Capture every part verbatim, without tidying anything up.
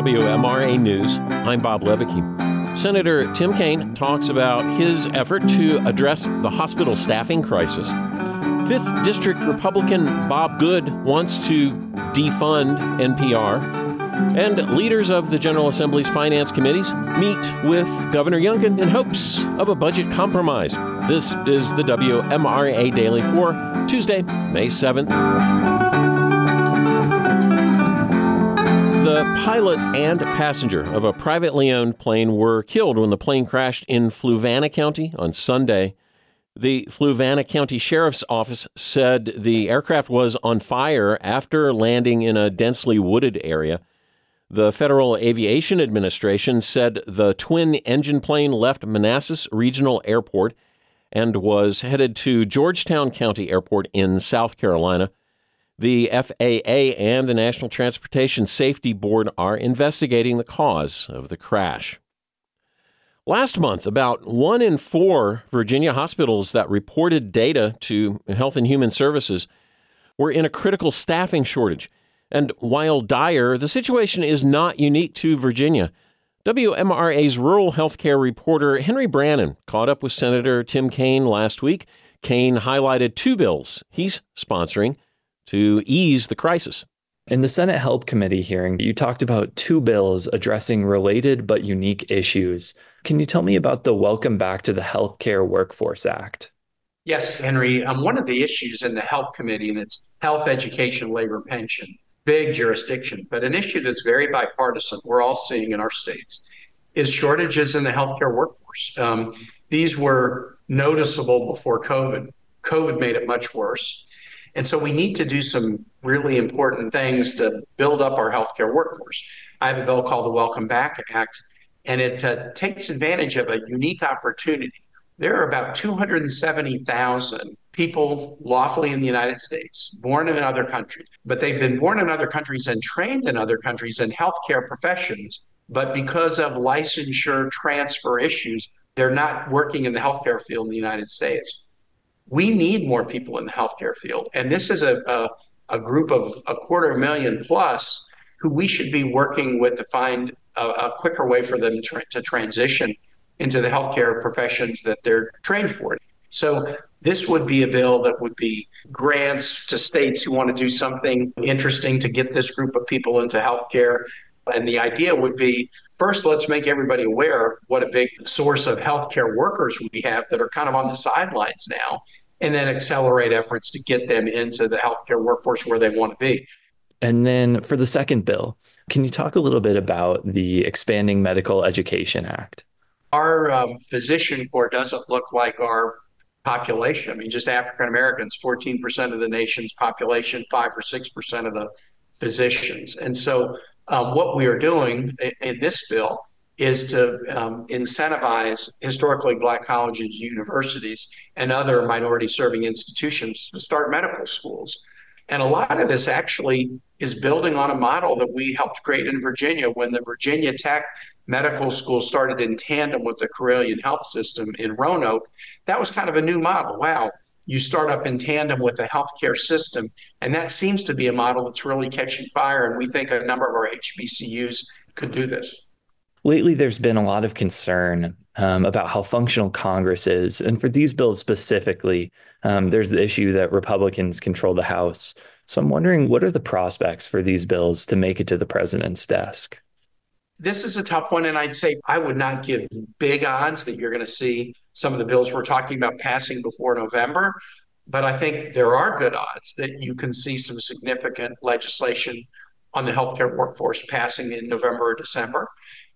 W M R A News. I'm Bob Levicki. Senator Tim Kaine talks about his effort to address the hospital staffing crisis. Fifth District Republican Bob Good wants to defund N P R. And leaders of the General Assembly's finance committees meet with Governor Youngkin in hopes of a budget compromise. This is the W M R A Daily for Tuesday, May seventh. The pilot and passenger of a privately owned plane were killed when the plane crashed in Fluvanna County on Sunday. The Fluvanna County Sheriff's Office said the aircraft was on fire after landing in a densely wooded area. The Federal Aviation Administration said the twin-engine plane left Manassas Regional Airport and was headed to Georgetown County Airport in South Carolina. The F A A and the National Transportation Safety Board are investigating the cause of the crash. Last month, about one in four Virginia hospitals that reported data to Health and Human Services were in a critical staffing shortage. And while dire, the situation is not unique to Virginia. W M R A's rural healthcare reporter Henry Brannon caught up with Senator Tim Kaine last week. Kaine highlighted two bills he's sponsoring to ease the crisis. In the Senate Help Committee hearing, you talked about two bills addressing related but unique issues. Can you tell me about the Welcome Back to the Healthcare Workforce Act? Yes, Henry. Um, one of the issues in the Help Committee, and it's health, education, labor, pension, big jurisdiction, but an issue that's very bipartisan, we're all seeing in our states, is shortages in the healthcare workforce. Um, these were noticeable before COVID. COVID made it much worse. And so we need to do some really important things to build up our healthcare workforce. I have a bill called the Welcome Back Act, and it uh, takes advantage of a unique opportunity. There are about two hundred seventy thousand people lawfully in the United States, born in other countries, but they've been born in other countries and trained in other countries in healthcare professions. But because of licensure transfer issues, they're not working in the healthcare field in the United States. We need more people in the healthcare field. And this is a, a, a group of a quarter million plus who we should be working with to find a, a quicker way for them to, to transition into the healthcare professions that they're trained for. So this would be a bill that would be grants to states who want to do something interesting to get this group of people into healthcare. And the idea would be, first, let's make everybody aware what a big source of healthcare workers we have that are kind of on the sidelines now, and then accelerate efforts to get them into the healthcare workforce where they want to be. And then for the second bill, can you talk a little bit about the Expanding Medical Education Act? Our um, physician corps doesn't look like our population. I mean, just African Americans, fourteen percent of the nation's population, five or six percent of the physicians. And so um, what we are doing in, in this bill is to um, incentivize historically Black colleges, universities, and other minority-serving institutions to start medical schools. And a lot of this actually is building on a model that we helped create in Virginia when the Virginia Tech Medical School started in tandem with the Carilion Health System in Roanoke. That was kind of a new model. Wow, you start up in tandem with the healthcare system. And that seems to be a model that's really catching fire. And we think a number of our H B C Us could do this. Lately, there's been a lot of concern um, about how functional Congress is. And for these bills specifically, um, there's the issue that Republicans control the House. So I'm wondering, what are the prospects for these bills to make it to the president's desk? This is a tough one. And I'd say I would not give big odds that you're going to see some of the bills we're talking about passing before November. But I think there are good odds that you can see some significant legislation on the healthcare workforce passing in November or December.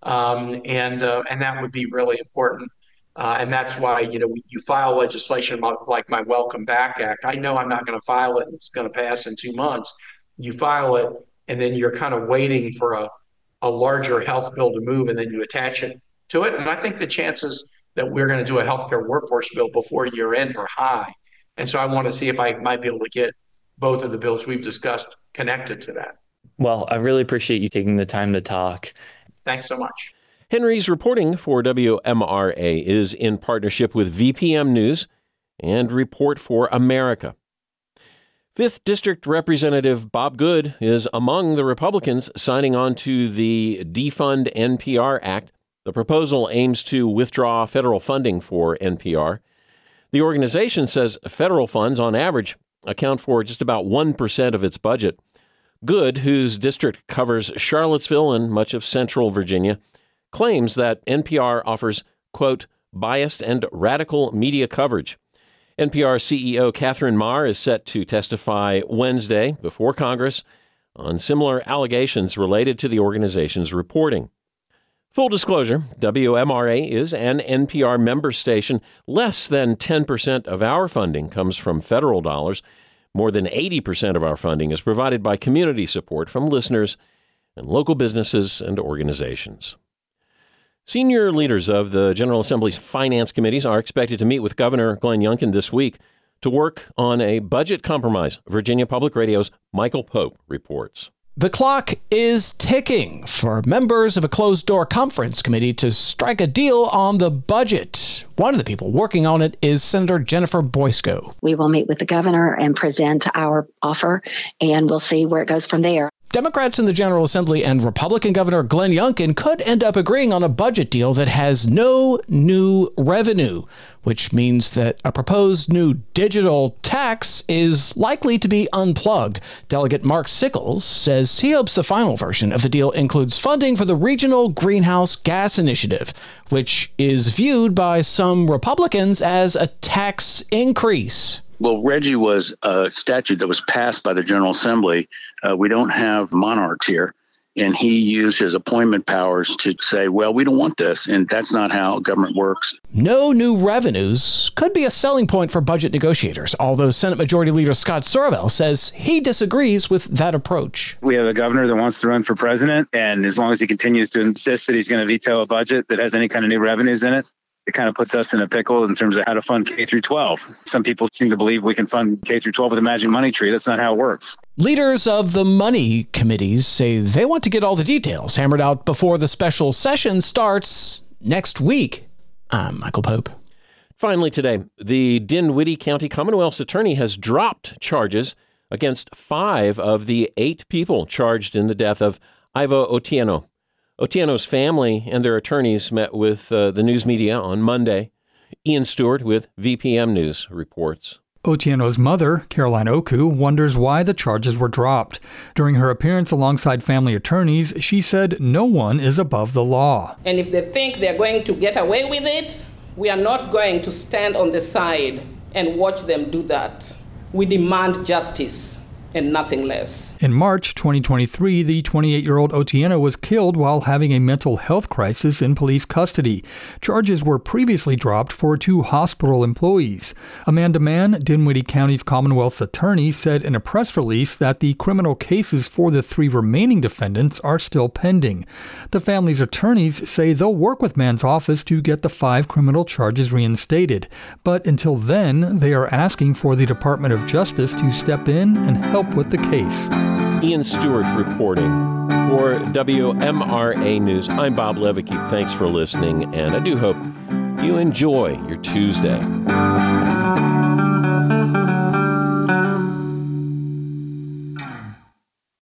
Um, and uh, and that would be really important. Uh, and that's why, you know, you file legislation like my Welcome Back Act. I know I'm not going to file it and it's going to pass in two months. You file it and then you're kind of waiting for a, a larger health bill to move and then you attach it to it. And I think the chances that we're going to do a healthcare workforce bill before year end are high. And so I want to see if I might be able to get both of the bills we've discussed connected to that. Well, I really appreciate you taking the time to talk. Thanks so much. Henry's reporting for W M R A is in partnership with V P M News and Report for America. fifth District Representative Bob Good is among the Republicans signing on to the Defund N P R Act. The proposal aims to withdraw federal funding for N P R. The organization says federal funds, on average, account for just about one percent of its budget. Good, whose district covers Charlottesville and much of central Virginia, claims that N P R offers, quote, biased and radical media coverage. N P R C E O Catherine Maher is set to testify Wednesday before Congress on similar allegations related to the organization's reporting. Full disclosure, W M R A is an N P R member station. Less than ten percent of our funding comes from federal dollars. More than eighty percent of our funding is provided by community support from listeners and local businesses and organizations. Senior leaders of the General Assembly's finance committees are expected to meet with Governor Glenn Youngkin this week to work on a budget compromise. Virginia Public Radio's Michael Pope reports. The clock is ticking for members of a closed-door conference committee to strike a deal on the budget. One of the people working on it is Senator Jennifer Boysko. We will meet with the governor and present our offer, and we'll see where it goes from there. Democrats in the General Assembly and Republican Governor Glenn Youngkin could end up agreeing on a budget deal that has no new revenue, which means that a proposed new digital tax is likely to be unplugged. Delegate Mark Sickles says he hopes the final version of the deal includes funding for the Regional Greenhouse Gas Initiative, which is viewed by some Republicans as a tax increase. Well, Reggie was a statute that was passed by the General Assembly. Uh, we don't have monarchs here. And he used his appointment powers to say, well, we don't want this. And that's not how government works. No new revenues could be a selling point for budget negotiators, although Senate Majority Leader Scott Sorovell says he disagrees with that approach. We have a governor that wants to run for president. And as long as he continues to insist that he's going to veto a budget that has any kind of new revenues in it, it kind of puts us in a pickle in terms of how to fund K through twelve. Some people seem to believe we can fund K through twelve with a magic money tree. That's not how it works. Leaders of the money committees say they want to get all the details hammered out before the special session starts next week. I'm Michael Pope. Finally today, the Dinwiddie County Commonwealth's attorney has dropped charges against five of the eight people charged in the death of Ivo Otieno. Otieno's family and their attorneys met with uh, the news media on Monday. Ian Stewart with V P M News reports. Otieno's mother, Caroline Oku, wonders why the charges were dropped. During her appearance alongside family attorneys, she said no one is above the law. And if they think they're going to get away with it, we are not going to stand on the side and watch them do that. We demand justice and nothing less. In March twenty twenty-three, the twenty-eight-year-old Otieno was killed while having a mental health crisis in police custody. Charges were previously dropped for two hospital employees. Amanda Mann, Dinwiddie County's Commonwealth's attorney, said in a press release that the criminal cases for the three remaining defendants are still pending. The family's attorneys say they'll work with Mann's office to get the five criminal charges reinstated. But until then, they are asking for the Department of Justice to step in and help with the case. Ian Stewart reporting. For W M R A News, I'm Bob Levicki. Thanks for listening, and I do hope you enjoy your Tuesday.